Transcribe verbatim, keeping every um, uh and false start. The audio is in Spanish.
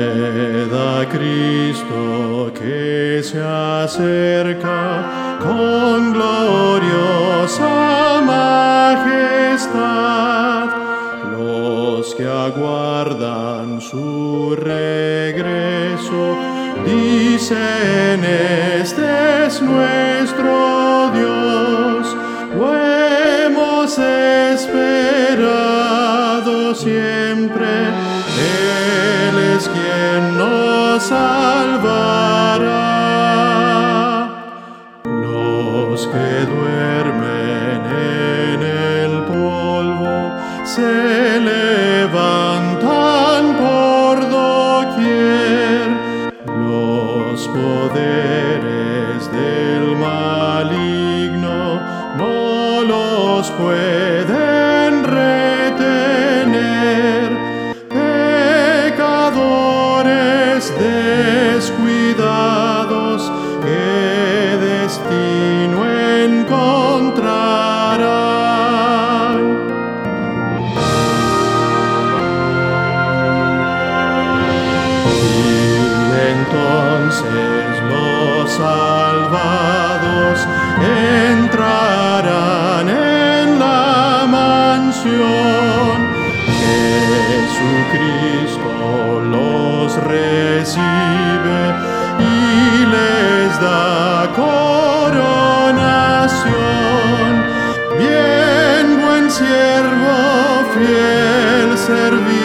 Ved a Cristo que se acerca con gloriosa majestad. Los que aguardan su regreso dicen: este es nuestro Dios. Lo hemos esperado siempre. Él es quien nos salvará. Los que duermen en el polvo se levantan por doquier. Los poderes del maligno no los pueden retener. Pecadores descuidados, ¿qué destino encontrarán? Y entonces los salvados entrarán en la mansión. Jesucristo los recibe y les da coronación. Bien, buen siervo, fiel servidor.